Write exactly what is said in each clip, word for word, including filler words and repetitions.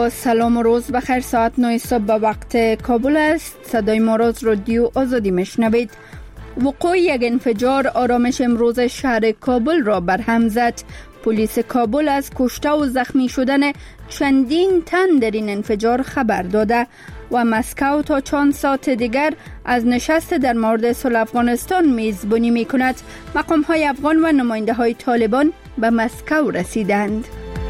با سلام و روز بخیر. ساعت نه صبح به وقت کابل است. صدای ما را از رادیو آزادی میشنوید. وقوع یک انفجار آرامش امروز شهر کابل را برهم زد. پلیس کابل از کشته و زخمی شدن چندین تن در این انفجار خبر داده و مسکو تا چند ساعت دیگر از نشست در مورد صلح افغانستان میزبانی می کند. مقام های افغان و نماینده های طالبان به مسکو رسیدند.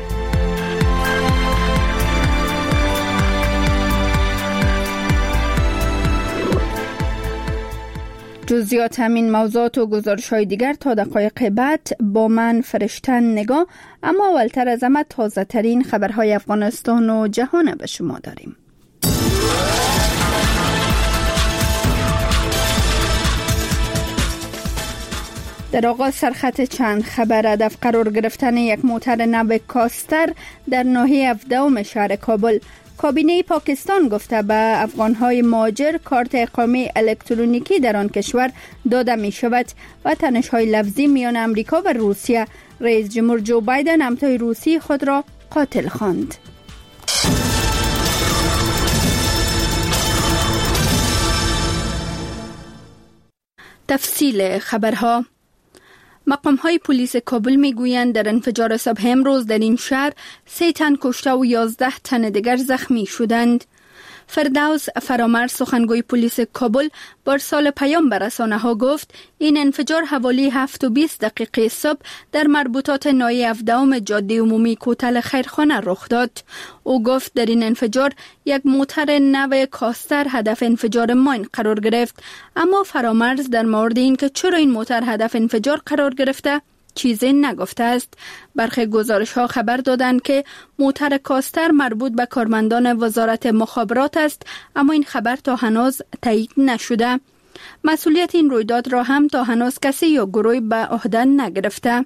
جزئیات همین موضوعات و گزارش های دیگر تا دقایق بعد با من فرشتن نگاه. اما اولتر از همه تازه ترین خبرهای افغانستان و جهان به شما داریم. در آغاز سرخط چند خبر. هدف قرار گرفتن یک موتر نو کاستر در ناحیه هفدهم شهر کابل. کابینه پاکستان گفته به افغانهای مهاجر کارت اقامه الکترونیکی در آن کشور داده می شود و تنش‌های لفظی میان امریکا و روسیه. رئیس جمهور جو بایدن همتای روسی خود را قاتل خواند. تفصیل خبرها. مقام های پلیس کابل می گویند در انفجار صبح امروز در این شهر سه تن کشته و یازده تن دیگر زخمی شدند. فردوس فرامرز سخنگوی پلیس کابل بر سال پیام به رسانه ها گفت این انفجار حوالی هفت و بیست دقیقه صبح در مربوطات ناحیه هفدهم جاده عمومی کوتل خیرخانه رخ داد. او گفت در این انفجار یک موتر نو کاستر هدف انفجار ماین قرار گرفت. اما فرامرز در مورد این که چرا این موتر هدف انفجار قرار گرفته چیزی نگفته است. برخی گزارش ها خبر دادند که موتر کاستر مربوط به کارمندان وزارت مخابرات است، اما این خبر تا هنوز تایید نشده. مسئولیت این رویداد را هم تا هنوز کسی یا گروهی به عهده نگرفته.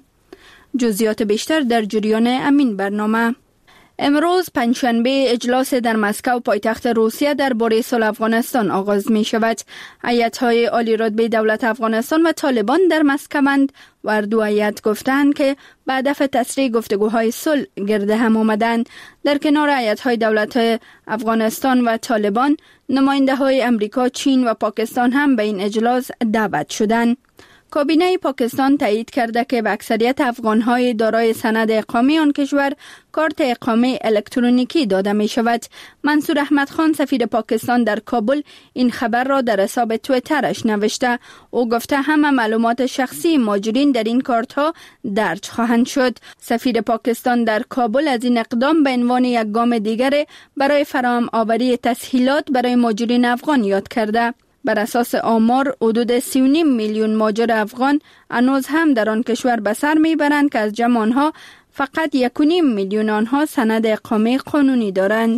جزئیات بیشتر در جریان امین برنامه. امروز پنجشنبه اجلاس در مسکو پایتخت روسیه درباره صلح افغانستان آغاز می شود. هیئت‌های عالی رتبه دولت افغانستان و طالبان در مسکوند و هر دو هیئت گفتند که به هدف تسریع گفتگوهای صلح گرد هم آمدند. در کنار هیئت‌های دولت افغانستان و طالبان، نماینده‌های امریکا، چین و پاکستان هم به این اجلاس دعوت شدند. کابینه پاکستان تایید کرده که به اکثریت افغانهای دارای سند اقامه آن کشور کارت اقامه الکترونیکی داده می شود. منصور احمد خان سفیر پاکستان در کابل این خبر را در حساب توییترش نوشته. او گفته همه معلومات شخصی مهاجرین در این کارت ها درج خواهند شد. سفیر پاکستان در کابل از این اقدام به عنوان یک گام دیگر برای فراهم آوری تسهیلات برای مهاجرین افغان یاد کرده. بر اساس آمار حدود سی و نیم میلیون مهاجر افغان هنوز هم در آن کشور به سر میبرند که از جمع آنها فقط یک و نیم میلیون آنها سند اقامه قانونی دارند.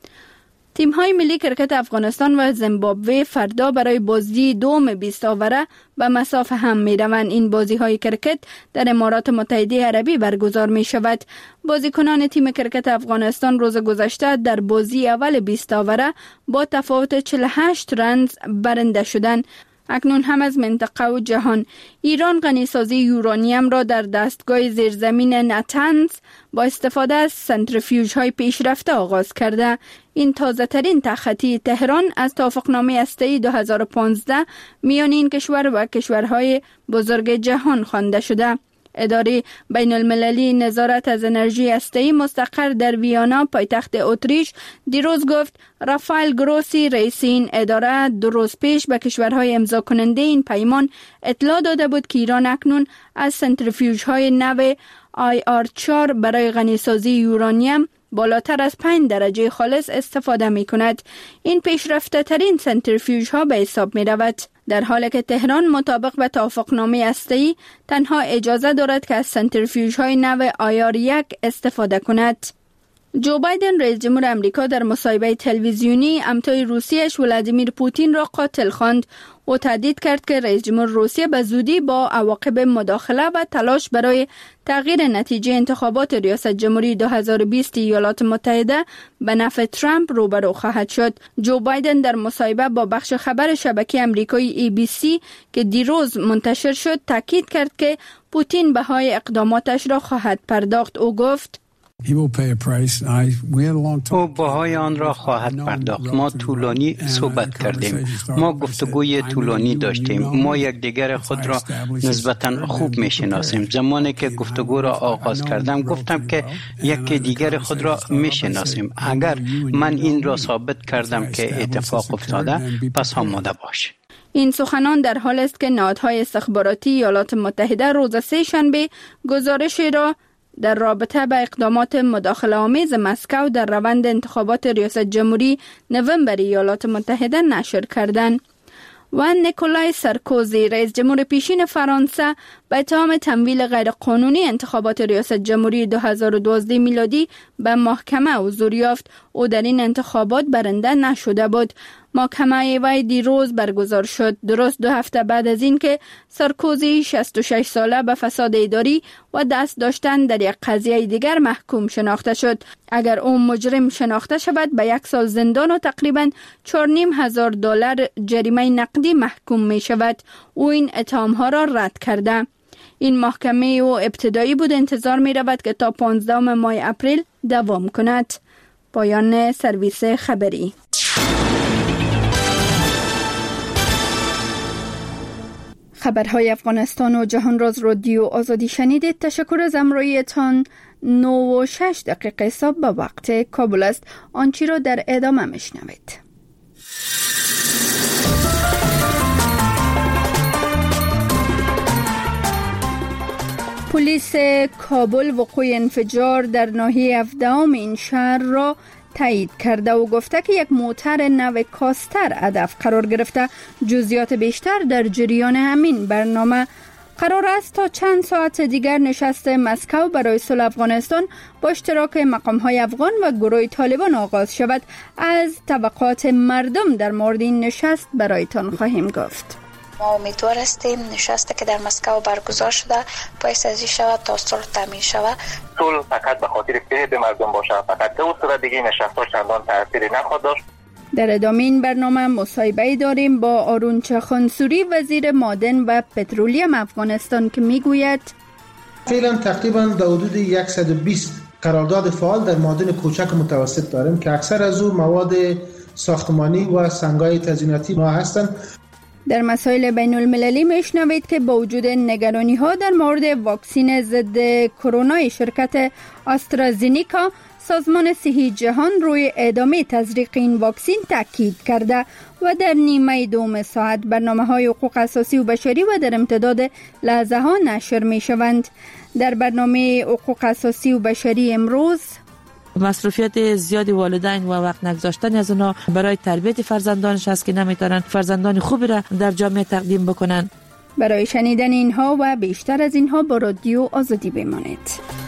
تیم های ملی کرکت افغانستان و زیمبابوه فردا برای بازی دوم بیست آوره به مسافه هم می روند. این بازی های کرکت در امارات متحده عربی برگزار می شود. بازیکنان تیم کرکت افغانستان روز گذشته در بازی اول بیست آوره با تفاوت چهل و هشت رنز برنده شدند. اکنون هم از منطقه و جهان. ایران غنیسازی یورانیم را در دستگاه زیرزمین نتنز با استفاده از سنتریفیوژ های پیشرفته آغاز کرده. این تازه ترین تخطی تهران از توافقنامه هسته‌ای دو هزار و پانزده میان این کشور و کشورهای بزرگ جهان خوانده شده. اداره بین المللی نظارت از انرژی هسته‌ای مستقر در ویانا پایتخت اتریش دیروز گفت رافائل گروسی رئیس این اداره دو روز پیش به کشورهای امضا کننده این پیمان اطلاع داده بود که ایران اکنون از سنتریفیوژهای نو آی آر چهار برای غنیسازی یورانیم بالاتر از پنج درجه خالص استفاده می کند. این پیشرفته ترین سنتریفیوژ ها به حساب می رود. در حالی که تهران مطابق به توافقنامه هسته‌ای تنها اجازه دارد که از سنتریفیوژ های نو آی آر یک استفاده کند. جو بایدن رئیس جمهور امریکا در مصاحبه تلویزیونی همتای روسیه‌اش ولادیمیر پوتین را قاتل خواند. او تهدید کرد که رئیس جمهور روسیه به زودی با عواقب مداخله و تلاش برای تغییر نتیجه انتخابات ریاست جمهوری دو هزار و بیست ایالات متحده به نفع ترامپ روبرو خواهد شد. جو بایدن در مصاحبه با بخش خبر شبکه امریکایی ای بی سی که دیروز منتشر شد تاکید کرد که پوتین بهای اقداماتش را خواهد پرداخت. او گفت او بهای آن را خواهد پرداخت. ما طولانی صحبت کردیم. ما گفتگوی طولانی داشتیم. ما یکدیگر خود را نسبتاً خوب میشناسیم. زمانی که گفتگو را آغاز کردم گفتم که یکی دیگر خود را میشناسیم. اگر من این را ثابت کردم که اتفاق افتاده، پس آماده باش. این سخنان در حال است که نهادهای استخباراتی ایالات متحده روز سه شنبه گزارشی را در رابطه با اقدامات مداخله آمیز مسکو در روند انتخابات ریاست جمهوری نوامبر ایالات متحده نشر کردند. و نیکولای سارکوزی رئیس جمهور پیشین فرانسه به اتهام تمویل غیرقانونی انتخابات ریاست جمهوری دو هزار و دوازده میلادی به محکمه حضور یافت. او در این انتخابات برنده نشده بود. محکمه وی دیروز برگزار شد، درست دو هفته بعد از این که سارکوزی شصت و شش ساله به فساد اداری و دست داشتن در یک قضیه دیگر محکوم شناخته شد. اگر او مجرم شناخته شود به یک سال زندان و تقریباً چهار و نیم هزار دلار جریمه نقدی محکوم می شود. او این اتهامها را رد کرده. این محکمه او ابتدایی بود، انتظار می رود که تا پانزدهم ماه اپریل دوام کند. پایان سرویس خبری. خبرهای افغانستان و جهان راز رادیو آزادی شنیدید. تشکر از همراهیتان. نه و شش دقیقه صبح به وقت کابل است. آنچه را در ادامه میشنوید. پلیس کابل وقوع انفجار در ناحیه هفدهم این شهر را تایید کرده و گفته که یک موتر نو کاستر هدف قرار گرفته. جزئیات بیشتر در جریان همین برنامه. قرار است تا چند ساعت دیگر نشست مسکو برای صلح افغانستان با اشتراک مقام‌های افغان و گروه طالبان آغاز شود. از توقعات مردم در مورد این نشست برایتان خواهیم گفت. ما امیدوار هستیم نشستی که در مسکو برگزار شده باعث ازی شود تا صلح تامین شود. صلح فقط به خاطر فریب مردم باشه، فقط به صورت دیگه نشست‌ها چندان تأثیری نخواهد داشت. در ادامه این برنامه مصاحبه داریم با آرونچه خانسوری وزیر معدن و پترولیم افغانستان که میگوید فعلا تقریبا در حدود صد و بیست قرارداد فعال در معادن کوچک و متوسط داریم که اکثر از او مواد ساختمانی و سنگ‌های تزییناتی ما هستند. در مسائل بین المللی میشنوید که با وجود نگرانی ها در مورد واکسن ضد کرونا شرکت آسترازینیکا، سازمان صحی جهان روی ادامه تزریق این واکسن تاکید کرده و در نیمه دوم ساعت برنامه‌های حقوق اساسی و بشری و در امتداد لحظه ها نشر می شوند. در برنامه حقوق اساسی و بشری امروز مصروفیت زیادی والدین و وقت نگذاشتن از اونا برای تربیت فرزندانش هست که نمیتونن فرزندان خوبی را در جامعه تقدیم بکنن. برای شنیدن اینها و بیشتر از اینها با رادیو آزادی بمانید.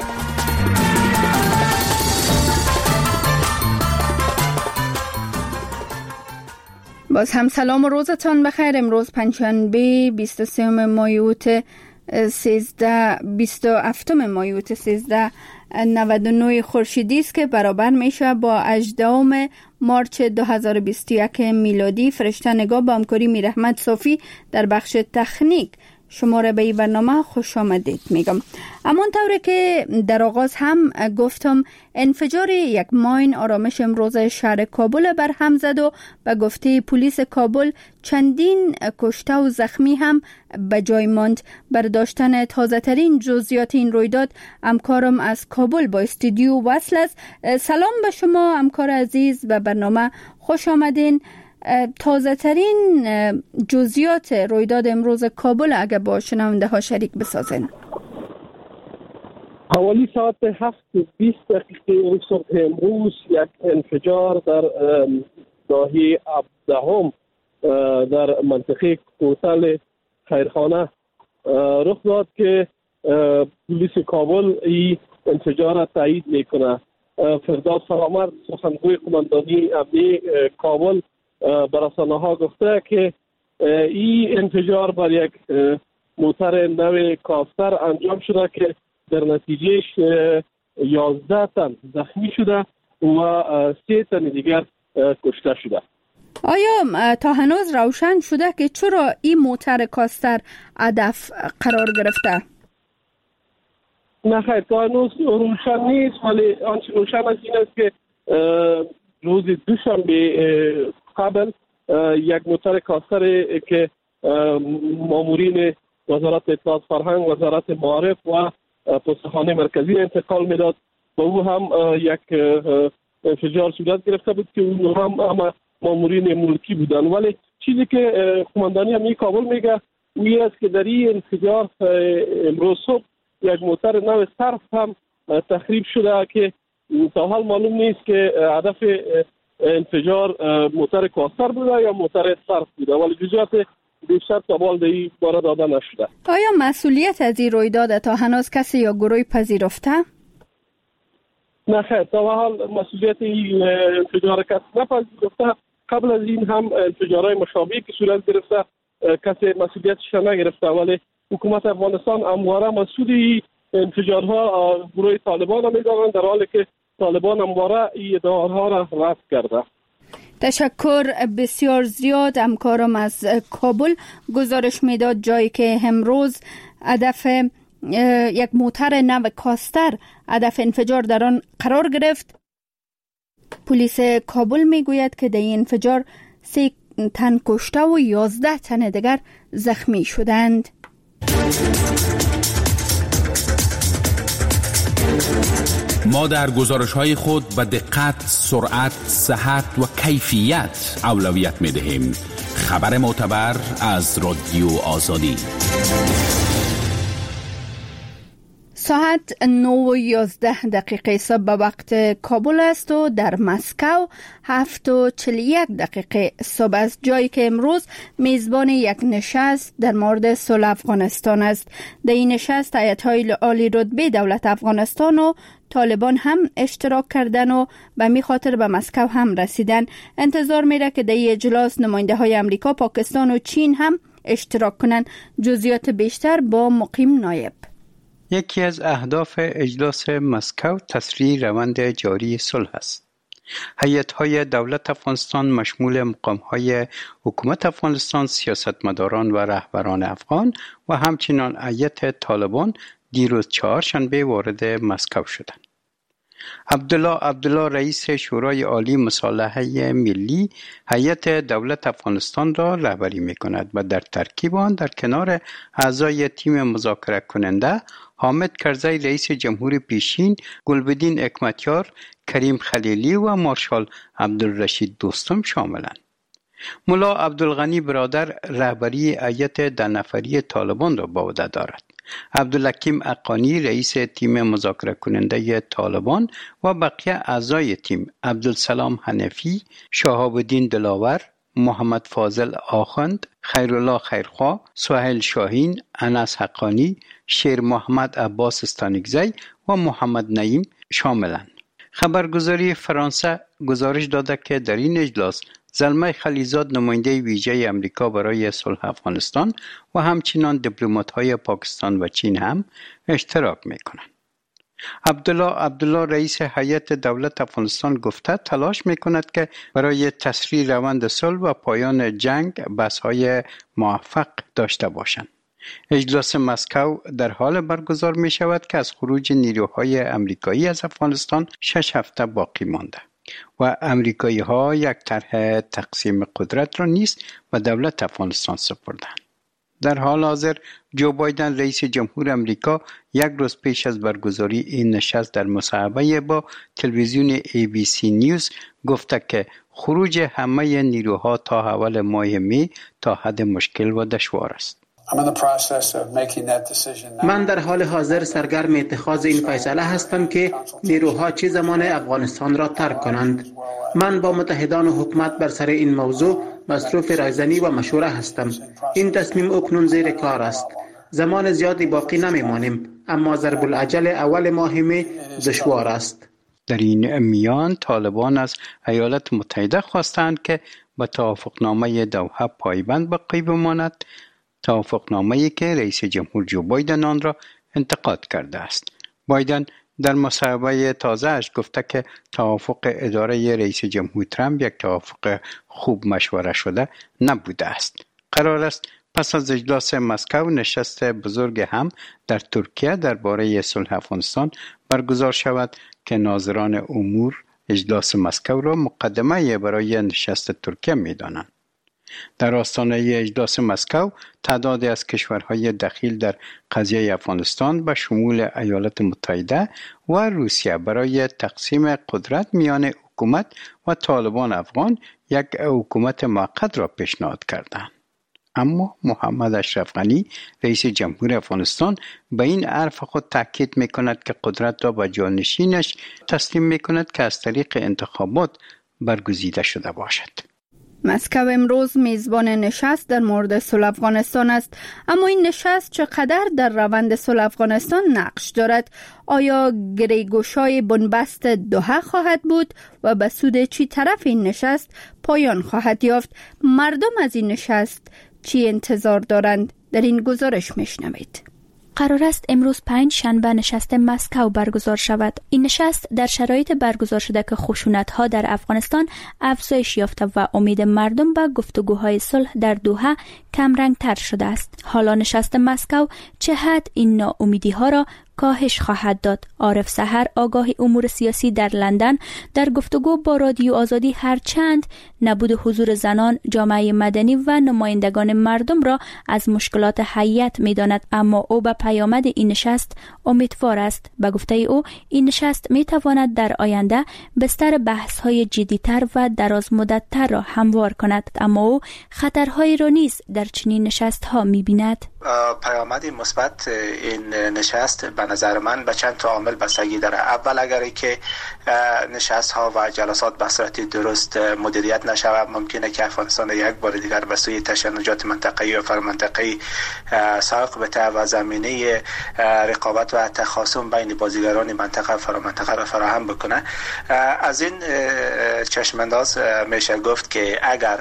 باز هم سلام و روزتان بخیر. امروز پنجشنبه بیست و سوم ماه اوت سیزده بیست و هفتم ماه اوت سیزده نود و نه خورشیدی است که برابر میشه با هجدهم مارچ دو هزار و بیست و یک میلادی. فرشته نگاه با همکاری میرحمت صافی در بخش تکنیک شما را به این برنامه خوش آمدید میگم. اما طوری که در آغاز هم گفتم، انفجار یک ماین آرامش امروز شهر کابل بر هم زد و به گفته پلیس کابل چندین کشته و زخمی هم به جای ماند. برداشتن تازه ترین جزئیات این رویداد همکارم از کابل با استودیو وصل است. سلام به شما همکار عزیز، به برنامه خوش آمدین. تازه ترین جزئیات رویداد امروز کابل اگر با شنونده ها شریک بسازین. حوالی ساعت هفت و بیست دقیقه صبح امروز یک انفجار در ناحیه هفدهم در منطقه کوتل خیرخانه رخ داد که پلیس کابل این انفجار را تایید میکنه. فردوس فرامرد سخنگوی قماندانی امنیه کابل به رسانه‌ها گفته که این انفجار بر یک موتر نو کاستر انجام شده که در نتیجهش یازده تن زخمی شده و سه تن دیگر کشته شده. آیا تا هنوز روشن شده که چرا این موتر کاستر هدف قرار گرفته؟ نه خیر، تا هنوز روشن نیست، ولی آنچه روشن است این است که روز دوشنبه قبل یک موتر کاستر که مامورین وزارت اطلاعات فرهنگ، وزارت معارف و پستخانه مرکزی انتقال میداد و او هم یک انفجار صورت گرفته بود که اون هم هم مامورین ملکی بودن. ولی چیزی که قماندانی امنیه کابل میگه این است که در این انفجار امروز صبح یک موتر نو صرف هم تخریب شده که تا حال معلوم نیست که هدف انفجار موتر کاستر بوده یا موتر صرف بوده، ولی جزئیات بیشتر تا حال در این باره داده نشده. آیا مسئولیت از این رویداد تا هنوز کسی یا گروهی پذیرفته؟ نه خیر، تا حال مسئولیت این انفجار کسی نپذیرفته. قبل از این هم انفجارهای مشابهی که صورت گرفته کسی مسئولیتش نگرفته، ولی حکومت افغانستان همواره مسئول این انفجارها گروه طالبان را می‌دانند، در حالی که طالبان همواره این ادعاها را رد کرده. تشکر بسیار زیاد. همکارم از کابل گزارش میداد جایی که امروز هدف یک موتر نو کاستر هدف انفجار در آن قرار گرفت. پلیس کابل میگوید که در این انفجار سه تن کشته و یازده تن دیگر زخمی شدند. ما در گزارش‌های خود به دقت، سرعت، صحت و کیفیت اولویت می‌دهیم. خبر معتبر از رادیو آزادی. ساعت نه و یازده دقیقه صبح به وقت کابل است و در مسکو هفت و چهل و یک دقیقه صبح است، جایی که امروز میزبان یک نشست در مورد صلح افغانستان است. در این نشست هیئت‌های عالی رتبه دولت افغانستان و طالبان هم اشتراک کردن و به می خاطر به مسکو هم رسیدن. انتظار میره که در این اجلاس نماینده های امریکا، پاکستان و چین هم اشتراک کنند. جزئیات بیشتر با مقیم نایب. یکی از اهداف اجلاس مسکو تسریع روند جاری صلح است. هیئت‌های دولت افغانستان مشمول مقام‌های حکومت افغانستان، سیاستمداران و رهبران افغان و همچنین هیئت طالبان دیروز چهارشنبه وارد مسکو شدند. عبدالله عبدالله رئیس شورای عالی مصالحه ملی هیئت دولت افغانستان را رهبری می‌کند و در ترکیب آن در کنار اعضای تیم مذاکره کننده حامد کرزی رئیس جمهور پیشین، گلبدین حکمتیار، کریم خلیلی و مارشال عبدالرشید دوستم شاملند. ملا عبدالغنی برادر رهبری هیئت ده نفری طالبان را به عهده دارد. عبدالحکیم اقانی رئیس تیم مذاکره کننده طالبان و بقیه اعضای تیم، عبدالسلام حنفی، شهاب الدین دلاور، محمد فاضل آخوند، خیرالله خیرخواه، سهیل شاهین، انس حقانی، شیر محمد عباس استانکزی و محمد نعیم شاملند. خبرگزاری فرانسه گزارش داده که در این اجلاس زلمه خلیزاد نماینده ویژه امریکا برای صلح افغانستان و همچنین دیپلمات‌های پاکستان و چین هم اشتراک می‌کنند. عبدالله عبدالله رئیس هیئت دولت افغانستان گفته تلاش می‌کند که برای تسریع روند صلح و پایان جنگ بحث‌های موفق داشته باشند. اجلاس مسکو در حال برگزار می‌شود که از خروج نیروهای امریکایی از افغانستان شش هفته باقی مانده و امریکایی‌ها یک طرح تقسیم قدرت را نیز به دولت افغانستان سپردند. در حال حاضر جو بایدن رئیس جمهور امریکا یک روز پیش از برگزاری این نشست در مصاحبه با تلویزیون ای بی سی نیوز گفته که خروج همه نیروها تا اول ماه می تا حد مشکل و دشوار است. من در حال حاضر سرگرم اتخاذ این فیصله هستم که نیروها چه زمان افغانستان را ترک کنند. من با متحدان حکومت بر سر این موضوع مصروف رایزنی و مشوره هستم. این تصمیم اکنون زیر کار است. زمان زیادی باقی نمیمانیم، اما ضرب العجل اول ماه می دشوار است. در این میان طالبان از ایالات متحده خواستند که به توافقنامه دوحه پایبند باقی بماند، توافقنامه‌ای که رئیس جمهور جو بایدن آن را انتقاد کرده است. بایدن در مصاحبه تازه‌اش گفته که توافق اداره رئیس جمهور ترامپ یک توافق خوب مشوره شده نبوده است. قرار است پس از اجلاس مسکو نشست بزرگ هم در ترکیه درباره صلح افغانستان برگزار شود که ناظران امور اجلاس مسکو را مقدمه برای نشست ترکیه می دانند. در آستانه اجلاس مسکو تعدادی از کشورهای دخیل در قضیه افغانستان به شمول ایالات متحده و روسیه برای تقسیم قدرت میان حکومت و طالبان افغان یک حکومت موقت را پیشنهاد کردند. اما محمد اشرف غنی رئیس جمهور افغانستان به این حرف خود تاکید میکند که قدرت را به جانشینش تسلیم میکند که از طریق انتخابات برگزیده شده باشد. مسکو امروز میزبان نشست در مورد صلح افغانستان است، اما این نشست چقدر در روند صلح افغانستان نقش دارد؟ آیا گریگوشای بنبست دوحه خواهد بود و به سود چی طرف این نشست پایان خواهد یافت؟ مردم از این نشست چی انتظار دارند؟ در این گزارش میشنوید. قرار است امروز پنج شنبه نشست مسکو برگزار شود. این نشست در شرایط برگزار شده که خشونت‌ها در افغانستان افزایش یافته و امید مردم به گفتگوهای صلح در دوحه کم رنگ‌تر شده است. حالا نشست مسکو چه حد این ناامیدی‌ها را کاهش خواهد داد؟ عارف سحر آگاه امور سیاسی در لندن در گفتگو با رادیو آزادی هرچند نبود حضور زنان، جامعه مدنی و نمایندگان مردم را از مشکلات هیئت می‌داند، اما او به پیامد این نشست امیدوار است. به گفته او این نشست می‌تواند در آینده بستر بحث‌های جدی‌تر و دراز مدت‌تر را هموار کند، اما او خطرهایی را نیز در چنین نشست‌ها می‌بیند. پیامد مثبت این نشست به نظر من به چند تا عامل بستگی داره. اول اگری که نشست ها و جلسات به صورت درست مدیریت نشود، ممکنه که افغانستان یک بار دیگر به سوی تشنجات منطقه‌ای و فرامنطقه‌ای ساق بده و زمینه رقابت و تخاصم بین بازیگران منطقه و فرامنطقه را فراهم بکنه. از این چشمانداز میشه گفت که اگر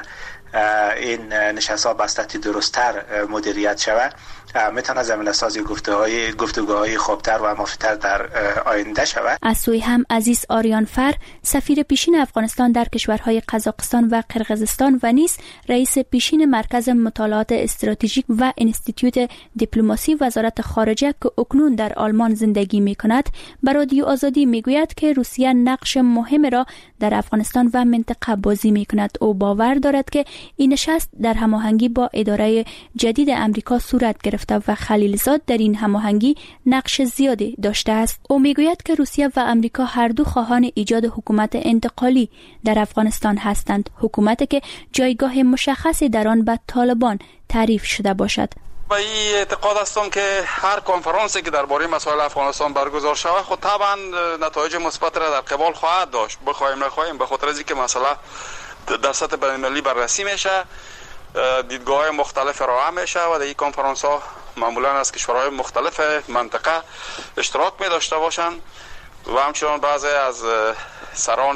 این نشست ها به صورت درست‌تر مدیریت شود میتونه زمینه سازی گفتگوهای گفتگوهای خوبتر و مفیدتر در آینده شود. از سوی هم عزیز آریانفر سفیر پیشین افغانستان در کشورهای قزاقستان و قرقیزستان و نیز رئیس پیشین مرکز مطالعات استراتژیک و انستیتوت دیپلماسی وزارت خارجه که اکنون در آلمان زندگی میکند به رادیو آزادی میگوید که روسیه نقش مهم را در افغانستان و منطقه بازی میکند. او باور دارد که این نشست در هماهنگی با اداره جدید امریکا صورت گرفت و خلیلزاد در این هماهنگی نقش زیادی داشته است. او میگوید که روسیه و امریکا هر دو خواهان ایجاد حکومت انتقالی در افغانستان هستند، حکومتی که جایگاه مشخصی در آن به طالبان تعریف شده باشد. با این اعتقاد هستم که هر کنفرانسی که درباره مسائل افغانستان برگزار شود خود طبعا نتایج مثبت را در قبال خواهد داشت، بخوایم نخواهیم، به خاطر اینکه مسئله در سطح بین‌المللی بررسی میشه، دیدگاه‌های مختلف ارائه میشه و در این کنفرانس ها معمولا از کشورهای مختلف منطقه اشتراک می داشته باشند و همچنان بعضی از سران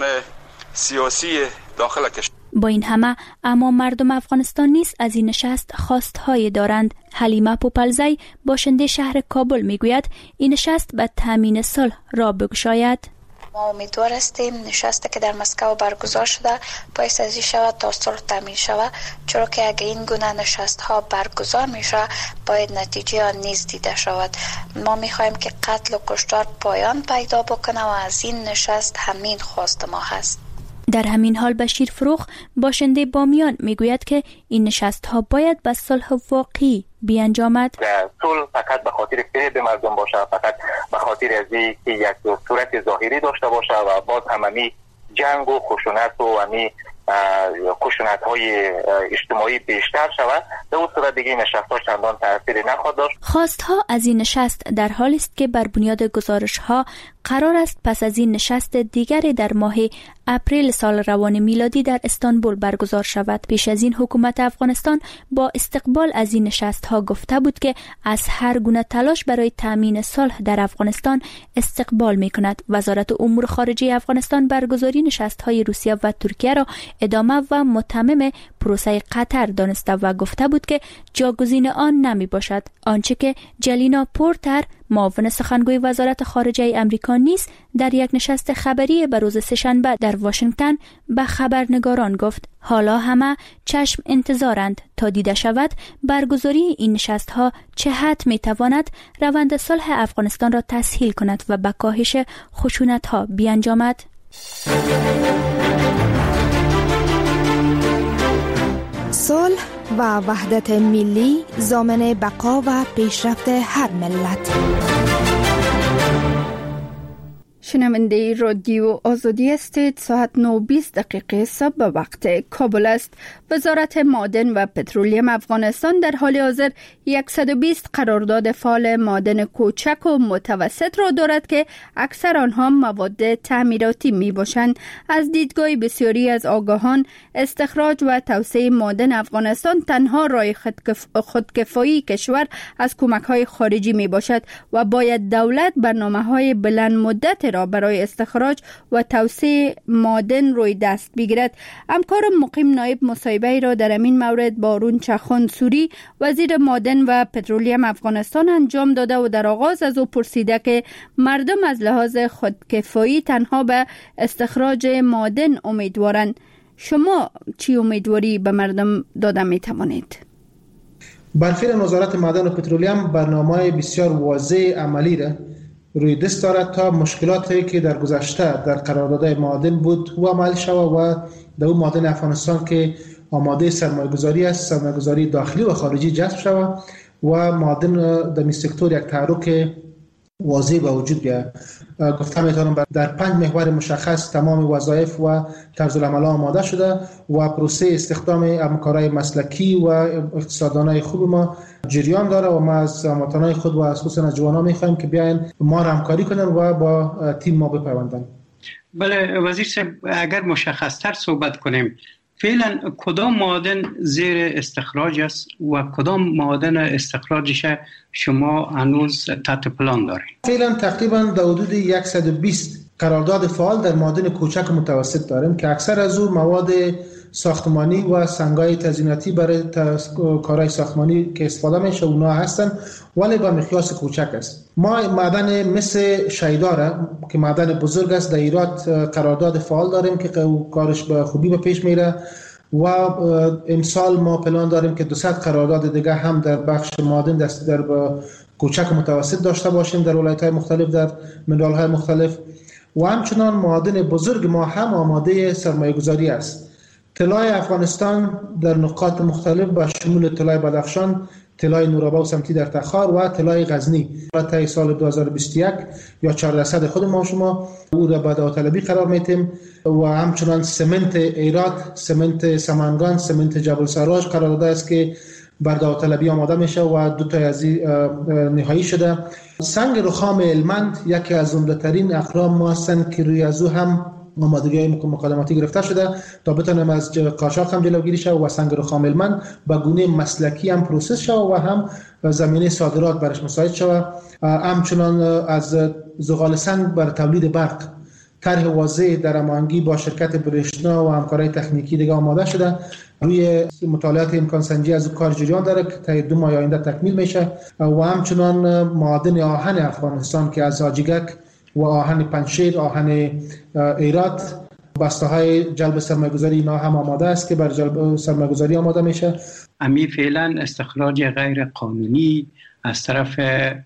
سیاسی داخل کشور. با این همه اما مردم افغانستان نیز از این نشست خواستهای دارند. حلیمه پوپلزی باشنده شهر کابل میگوید این نشست به تامین صلح را بگشاید. ما امیدوار هستیم نشستی که در مسکو برگزار شده باعث ازی شود تا صلح تامین شود، چرا که اگه این گونه نشست ها برگزار میشه باید نتیجه آن نیز دیده شود. ما میخوایم که قتل و کشتار پایان پیدا بکنه و از این نشست همین خواست ما هست. در همین حال بشیر فروخ باشنده بامیان میگوید که این نشست ها باید به صلح واقعی بیانجامد. صلح فقط به خاطر فریب مردم باشه، فقط به خاطر از اینکه یک صورت ظاهری داشته باشه و باز هممی جنگ و خشونت و همی خشونت های اجتماعی بیشتر شود، در اون صورت دیگه نشست ها چندان تأثیری نخواهد داشت. خواست ها از این نشست در حالی است که بر بنیاد گزارش ها قرار است پس از این نشست دیگری در ماه اپریل سال روان میلادی در استانبول برگزار شود. پیش از این حکومت افغانستان با استقبال از این نشست ها گفته بود که از هر گونه تلاش برای تامین صلح در افغانستان استقبال می کند. وزارت امور خارجه افغانستان برگزاری نشست های روسیه و ترکیه را ادامه و متمم پروسه قطر دانسته و گفته بود که جاگزین آن نمی باشد. آنچه که جلینا پورتر معاون سخنگوی وزارت خارجه امریکا نیز در یک نشست خبری به روز سه‌شنبه در واشنگتن به خبرنگاران گفت حالا همه چشم انتظارند تا دیده شود برگزاری این نشست‌ها چه حد می‌تواند روند صلح افغانستان را تسهیل کند و به کاهش خشونت‌ها بیانجامد. صلح و وحدت ملی ضامن بقا و پیشرفت هر ملت. شنونده رادیو آزادی استید، ساعت نه و بیست دقیقه صبح به وقت کابل است. وزارت معدن و پترولیم افغانستان در حال حاضر صد و بیست قرارداد فعال معدن کوچک و متوسط را دارد که اکثر آنها مواد تعمیراتی می باشند. از دیدگاه بسیاری از آگاهان، استخراج و توسعه معدن افغانستان تنها راه خودکفایی کشور از کمک‌های خارجی می باشد و باید دولت برنامه‌های بلند مدت را برای استخراج و توسعه معدن روی دست بگیرد. همکار مقیم نایب مصاحبه را در این مورد با رون چخان سوری وزیر معدن و پترولیم افغانستان انجام داده و در آغاز از او پرسیده که مردم از لحاظ خودکفایی تنها به استخراج معدن امیدوارند. شما چی امیدواری به مردم داده می توانید؟ برفعل وزارت معدن و پترولیم برنامه بسیار واضح عملی را روی دست دارد تا مشکلاتی که در گذشته در قراردادهای معدن بود و عمل شود و در اون معدن افغانستان که آماده سرمایه‌گذاری است، سرمایه‌گذاری داخلی و خارجی جذب شود و معدن در این سکتور یک تحرک واضح به وجود بیاید. گفته میتونم در پنج محور مشخص تمام وظایف و طرز العمل آماده شده و پروسه استخدام همکارای مسلکی و اقتصاددانای خوب ما جریان داره و ما از هموطنان خود و خصوصا از جوانان میخوایم که بیاین ما را همکاری کنن و با تیم ما بپیوندن. بله وزیر صاحب، اگر مشخص‌تر صحبت کنیم، فعلا کدام معادن زیر استخراج است و کدام معادن استخراجش شما هنوز تحت پلان دارید؟ فعلا تقریبا در حدود صد و بیست قرارداد فعال در معادن کوچک و متوسط داریم که اکثر از او مواد ساختمانی و سنگای تزییناتی برای کارهای ساختمانی که استفاده میشه اونها هستن، ولی با مقیاس کوچک است. ما معدن مثل شیدار که معدن بزرگ است در ایرات قرارداد فعال داریم که کارش به خوبی به پیش میره و امسال ما پلان داریم که دوصد قرارداد دیگه هم در بخش معدن دست در کوچک و متوسط داشته باشیم در ولایت‌های مختلف، در منرال‌های مختلف و همچنان معدن بزرگ ما هم آماده سرمایه‌گذاری است. طلای افغانستان در نقاط مختلف با شمول طلای بدخشان، طلای نورابا و سمتی در تخار و طلای غزنی تا سال دو هزار و بیست و یک یا چهارده درصد خود ما شما او را به داوطلبی قرار میتیم و همچنان سمنت ایرات، سمنت سمنگان، سمنت جبل سراج قرارداد است که بر داوطلبی آماده میشه و دو تا از نهایی شده. سنگ رخام هلمند یکی از عمده‌ترین اقلام ما هستند که روی از او هم آمادگی مقدماتی گرفته شده تا بتونیم از قاچاق هم جلوگیری شود و سنگ رخام هلمند به گونه مسلکی هم پروسس شود و هم زمینه صادرات برش مساعد شود. همچنان از زغال سنگ بر تولید برق طرح واضح در هماهنگی با شرکت برشنا و همکارای تکنیکی دیگه آماده شده. روی مطالعات امکان سنجی از کار جریان داره که تا دو ماه آینده تکمیل میشه و همچنان معادن آهن افغانستان که از حاجیگک و آهن پنجشیر، آهن ایرات بسته های جلب سرمایه‌گذاری اینا هم آماده است که بر جلب سرمایه‌گذاری آماده میشه. امی فعلا استخراج غیر قانونی از طرف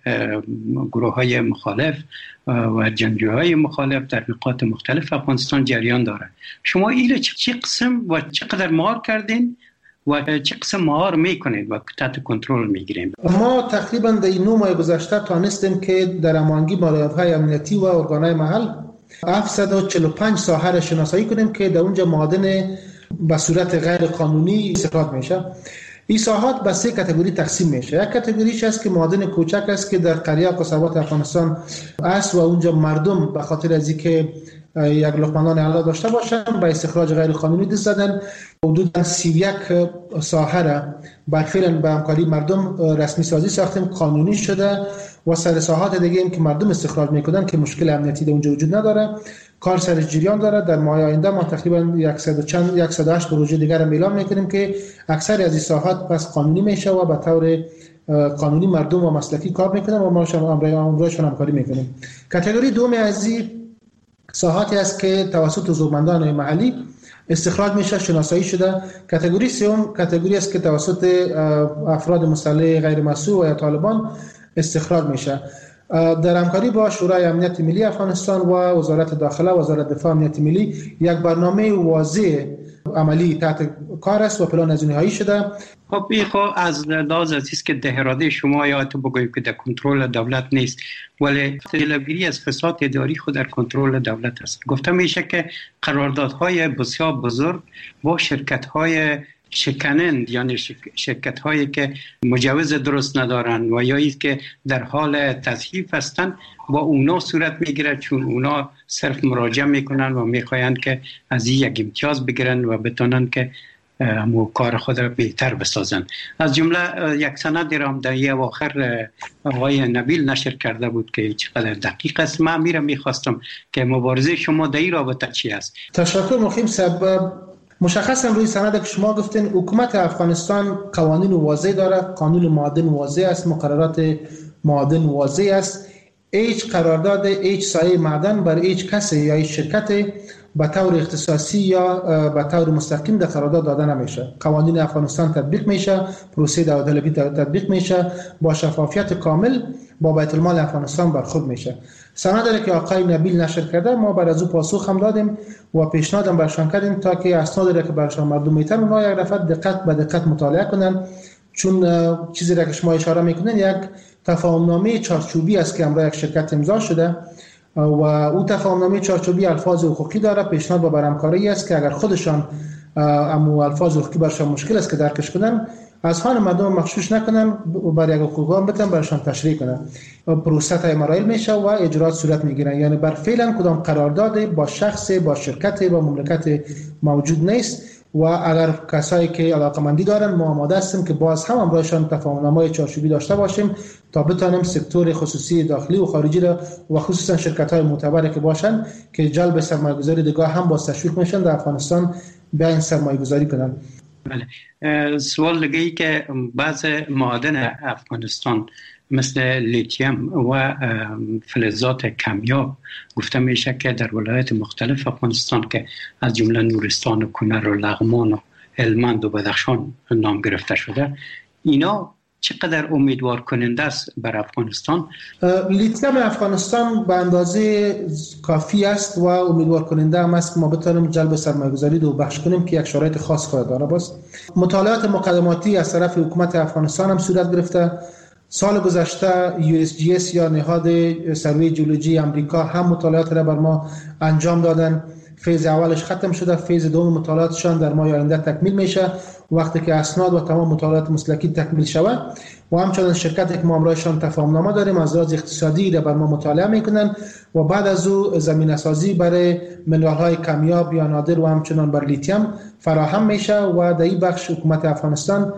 گروه های مخالف و جنگجوهای مخالف در نقاط مختلف افغانستان جریان داره. شما این چه قسم و چقدر مهار کردین و چه قسم مهار میکنید و تحت کنترل میگیریم؟ ما تقریبا در این نو ماه گذشته تانستیم که در هماهنگی با نهادهای امنیتی و ارگانهای محل هفتصد و چهل و پنج ساحه را شناسایی کنیم که در اونجا معادن به صورت غیر قانونی استخراج میشه. این ساحات به سه کاتگوری تقسیم میشه. یک کاتگوریش است که معادن کوچک است که در قریه و قصبات افغانستان است و اونجا مردم به خاطر از اینکه یک لقمه حلال داشته باشن به استخراج غیر قانونی دست زدن. حدود سی و یک ساحه را بالفعل به همکاری مردم رسمی سازی ساختیم، قانونی شده و سر ساحات دیگه هم که مردم استخراج میکنن که مشکل امنیتی در اونجا وجود نداره، کار سر جریان داره. در ماه آینده ما تقریبا صد و چند صد و هشت پروژه دیگر را اعلام میکنیم که اکثر از این ساحات پس قانونی میشه و به طور قانونی مردم و مسلکی کار میکنن و ما امروزشون همکاری میکنیم. کاتگوری دوم از این ساحاتی است که توسط زورمندان محلی استخراج میشه، شناسایی شده. کاتگوری سوم کاتگوری است که توسط افراد مسلح غیر مسئول و یا طالبان استخراج میشه. در همکاری با شورای امنیت ملی افغانستان و وزارت داخله و وزارت دفاع امنیت ملی یک برنامه واضح عملی تحت کار است و پلان از نهایی شده. خب این خب از لحاظ است که ده اراده شما یا تو بگویید که در کنترل دولت نیست، ولی جلوگیری از فساد اداری خود در کنترل دولت است. گفته میشه که قراردادهای بسیار بزرگ با شرکت‌های شکنند، یعنی شرکت هایی که مجوز درست ندارن و یا ایست که در حال تضعیف هستند با اونا صورت میگیره، چون اونا صرف مراجعه میکنن و میخواین که از این یک امتیاز بگیرن و بتونن که همو کار خود را بهتر بسازن. از جمله یک سند را هم در یه اواخر آقای نبیل نشر کرده بود که چقدر دقیق است. من میرم میخواستم که مبارزه شما در این رابطه چی است؟ تشکر مخیم سبب. مشخصا روی سند که شما گفتین حکومت افغانستان قوانین واضح داره، قانون معادن واضح است، مقررات معادن واضح است. هیچ قرارداد هیچ سایه معدن بر هیچ کسی یا هیچ شرکت به طور اختصاصی یا به طور مستقیم در قرارداد داده نمیشه. قوانین افغانستان تطبیق میشه، پروسه داوطلبی تطبیق میشه، با شفافیت کامل با بیت المال افغانستان برخورد میشه. سند که آقای نبیل نشر کرده ما بر از او پاسخ هم دادیم و پیشنهاد هم برشان کردیم تا که اسناد را که برشان مردم میتن اونها یک دفعه دقت به دقت مطالعه کنن، چون چیزی را که شما اشاره میکنن یک تفاهمنامه چارچوبی است که امروز یک شرکت امضا شده و او تفاهمنامه چارچوبی الفاظ حقوقی داره. پیشنهاد با برامکاری است که اگر خودشان امو الفاظ حقوقی برشان مشکل است که درکش کنن، از خان مردم مخشوش نکنن، بر یک حقوقان بتن برشان تشریح کنن. پروسه تا مراحل میشه و اجرات صورت میگیرن. یعنی بر فعلا کدام قرارداد با شخص با شرکت با مملکت موجود نیست و اگر کسایی که علاقمندی دارن ما آماده هستیم که باز هم امروزشان تفاهمنامه چارچوبی داشته باشیم تا بتانیم سکتور خصوصی داخلی و خارجی را و خصوصا شرکت‌های معتبری که باشن که جلب سرمایه‌گذاری دیگه هم با تشویق میشن در افغانستان به این سرمایه‌گذاری کنن. بله. سوال دیگه ای که بعض معادن افغانستان مثل لیتیم و فلزات کمیاب گفته میشه که در ولایت مختلف افغانستان که از جمله نورستان و کنر و لغمان و هلمند و بدخشان نام گرفته شده، اینا چقدر امیدوار کننده است بر افغانستان؟ لیتیم افغانستان به اندازه کافی است و امیدوار کننده هم است که ما بتونیم جلب سرمایه‌گذاری رو بخش کنیم که یک شرایط خاص خواهد داره. باز مطالعات مقدماتی از طرف حکومت افغانستان هم صورت گرفته. سال گذشته یو اس جی اس یا نهاد سروی جیولوژی امریکا هم مطالعات را بر ما انجام دادن. فیز اولش ختم شده، فیز دوم مطالعاتشان در ماه آینده تکمیل میشه. وقتی که اسناد و تمام مطالعات مسلکی تکمیل شود و همچنین شرکتی که ما امروزشان تفاهمنامه داریم از لحاظ اقتصادی را بر ما مطالعه میکنن و بعد از او زمینه‌سازی برای منرال‌های کمیاب یا نادر و همچنین بر لیتیم فراهم میشه و در این بخش حکومت افغانستان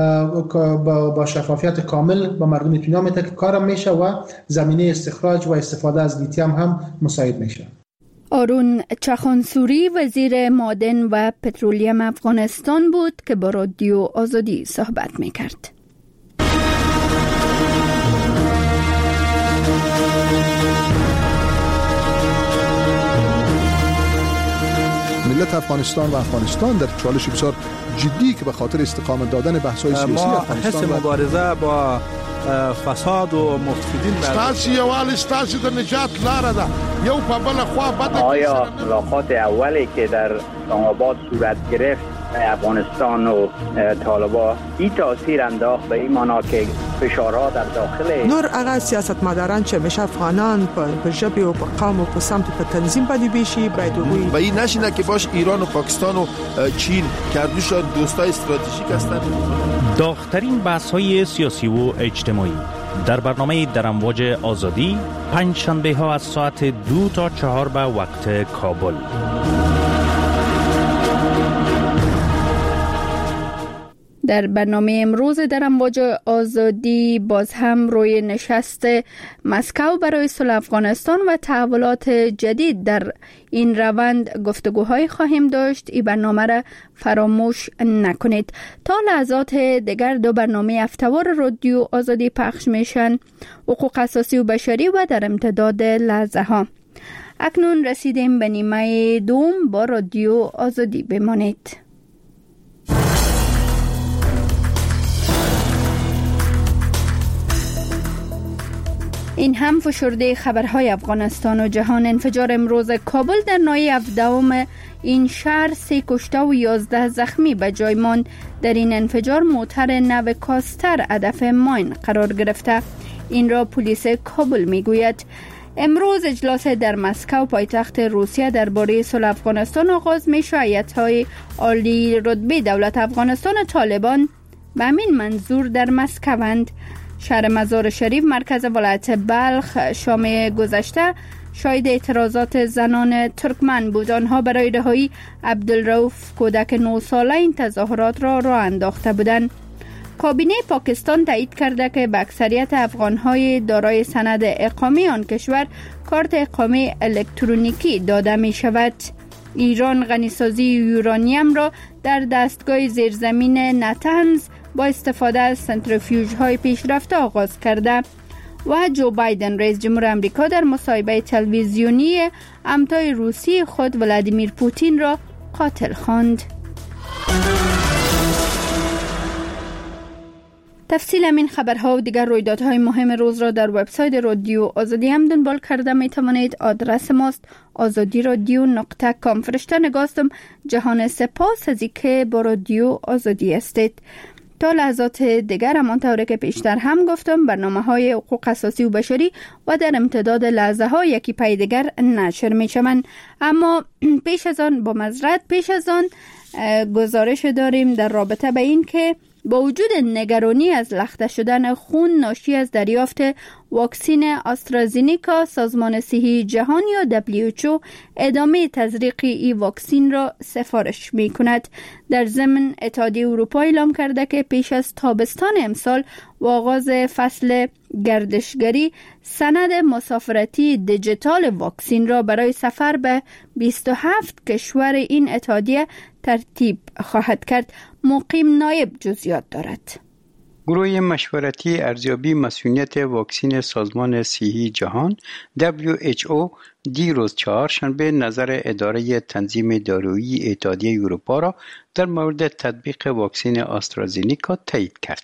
با شفافیت کامل با مردم اطمینان میده که کارم میشه و زمینه استخراج و استفاده از لیتیم هم مساعد میشه. آرون چخانسوری وزیر معدن و پترولیم افغانستان بود که با رادیو آزادی صحبت میکرد. ملت افغانستان و افغانستان در چالش بسیار جدی که به خاطر استقامت دادن بحث‌های سیاسی افغانستان ما حس مبارزه با فساد و مفسدین ستاسو یوال ستاسو د نجات لاره ده یو په بل خوا بده. آیا ملاقات اولی که در اسلام آباد صورت گرفت افغانستان و طالبان این تاثیر انداخت به این معنا که فشارها در داخل نور اغا سیاستمداران چې میشه افغانان په ژبه او په قوم او په سمت په تنظیم باندې بشي باید وي و این نشینه که باش ایران و پاکستان و چین کردوشان دوستای استراتژیک هستند. داغ‌ترین بحث‌های سیاسی و اجتماعی در برنامه در امواج آزادی پنج شنبه ها از ساعت دو تا چهار به وقت کابل. در برنامه امروز در امواج آزادی باز هم روی نشست مسکو برای صلح افغانستان و تحولات جدید در این روند گفتگوهای خواهیم داشت. این برنامه را فراموش نکنید. تا لحظات دیگر دو برنامه هفته‌وار رادیو آزادی پخش میشن، حقوق اساسی و بشری و در امتداد لحظه ها. اکنون رسیدیم به نیمه دوم، با رادیو آزادی بمانید. این هم فشرده خبرهای افغانستان و جهان. انفجار امروز کابل در ناحیه هفدهم این شهر سه کشته و یازده زخمی به جای ماند. در این انفجار موتر نو کاستر هدف ماین قرار گرفته. این را پلیس کابل میگوید. امروز اجلاس در مسکو پایتخت روسیه درباره صلح افغانستان آغاز میشه. هیئت‌های عالی رتبه دولت افغانستان و طالبان به همین منظور در مسکوند. شهر مزار شریف مرکز ولایت بلخ شام گذشته شاهد اعتراضات زنان ترکمن بود. آنها برای رهایی عبدالرؤوف کودک نه ساله این تظاهرات را راه انداخته بودند. کابینه پاکستان تایید کرده که به اکثریت افغانهای دارای سند اقامه آن کشور کارت اقامه الکترونیکی داده می شود. ایران غنیسازی یورانیم را در دستگاه زیرزمین نتنز با استفاده از سنتریفیوژ های پیشرفته آغاز کرده. و جو بایدن رئیس جمهور آمریکا در مصاحبه تلویزیونی همتای روسی خود ولادیمیر پوتین را قاتل خواند. تفصیل این خبرها و دیگر رویدادهای مهم روز را در وبسایت رادیو آزادی هم دنبال کرده می توانید. آدرس ماست آزادی رادیو نقطه کام. فرشته نگاستم. جهان سپاس از اینکه با رادیو آزادی هستید. تا لحظات دیگر همانطور که پیشتر هم گفتم برنامه های حقوق اساسی و بشری و در امتداد لحظه ها یکی پای دیگر نشر می شوند. اما پیش از آن با معذرت پیش از آن گزارش داریم در رابطه به این که با وجود نگرانی از لخته شدن خون ناشی از دریافت واکسین آسترازینیکا، سازمان صحی جهان یا دبلیو اچ او ادامه تزریق این واکسین را سفارش می کند. در ضمن اتحادیه اروپا اعلام کرده که پیش از تابستان امسال و آغاز فصل گردشگری سند مسافرتی دیجیتال واکسین را برای سفر به بیست و هفت کشور این اتحادیه ترتیب خواهد کرد. مقیم نایب جزئیات دارد. گروه مشورتی ارزیابی مسئولیت واکسن سازمان صحی جهان دبلیو اچ او دیروز چهارشنبه نظر اداره تنظیم دارویی اتحادیه اروپا را در مورد تطبیق واکسن آسترازینیکا تایید کرد.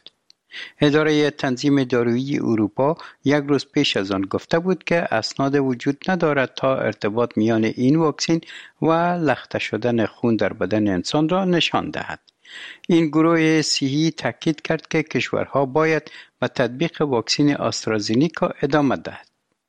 اداره تنظیم دارویی اروپا یک روز پیش از آن گفته بود که اسناد وجود ندارد تا ارتباط میان این واکسن و لخته شدن خون در بدن انسان را نشان دهد. این گروه صحی تاکید کرد که کشورها باید به تطبیق واکسن آسترازینیکا ادامه دهد.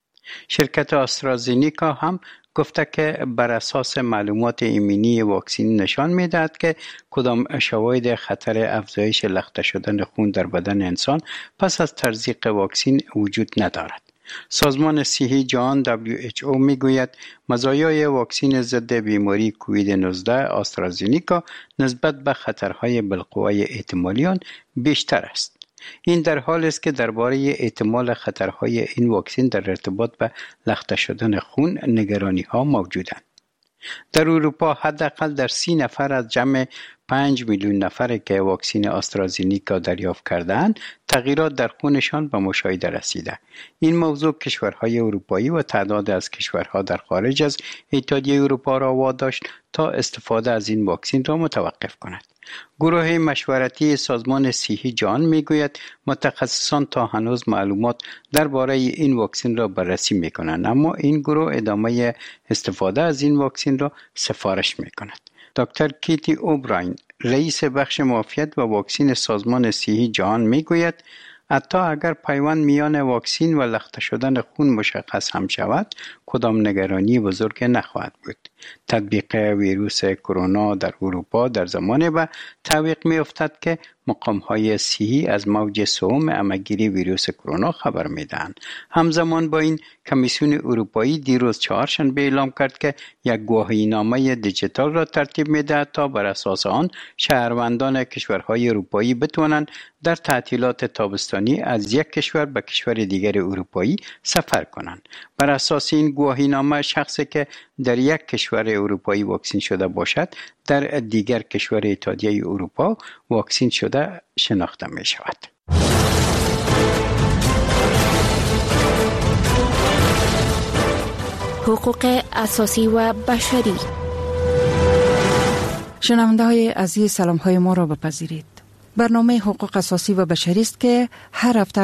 شرکت آسترازینیکا هم گفته که بر اساس معلومات ایمنی واکسن نشان می‌دهد که کدام شواهد خطر افزایش لخته شدن خون در بدن انسان پس از تزریق واکسن وجود ندارد. سازمان صحی جهان دبلیو اچ او میگوید مزایای واکسن ضد بیماری کووید نوزده آسترازینیکا نسبت به خطرهای بالقوه احتمالی آن بیشتر است. این در حالی است که درباره احتمال خطرهای این واکسن در ارتباط به لخته شدن خون نگرانی ها موجودند. در اروپا حداقل در سی نفر از جمع پنج میلیون نفر که واکسن آسترازینیکا دریافت کردند تغییرات در خونشان به مشاهده رسیده. این موضوع کشورهای اروپایی و تعداد از کشورها در خارج از اتحادیه اروپا را واداشت تا استفاده از این واکسن را متوقف کند. گروه مشورتی سازمان صحی جهان میگوید متخصصان تا هنوز معلومات درباره این واکسن را بررسی میکنند، اما این گروه ادامه استفاده از این واکسن را سفارش میکند. دکتر کیتی اوبراین رئیس بخش معافیت و واکسن سازمان صحی جهان میگوید حتی اگر پیوند میان واکسن و لخته شدن خون مشخص هم شود کدام نگرانی بزرگ نخواهد بود. تطبیق ویروس کرونا در اروپا در زمانی به تعویق می افتد که مقام های صحی از موج سوم همه‌گیری ویروس کرونا خبر می دهند. همزمان با این کمیسیون اروپایی دیروز چهارشنبه اعلام کرد که یک گواهینامه دیجیتال را ترتیب می دهد تا بر اساس آن شهروندان کشورهای اروپایی بتوانند در تعطیلات تابستانی از یک کشور به کشور دیگر اروپایی سفر کنند. بر اساس این گواهینامه شخصی که در یک کشور اروپایی واکسین شده باشد در دیگر کشور اتحادیه اروپا واکسین شده شناخته می شود. حقوق اساسی و بشری. شنونده های عزیز، سلام های ما را بپذیرید. برنامه حقوق اساسی و بشری است که هر هفته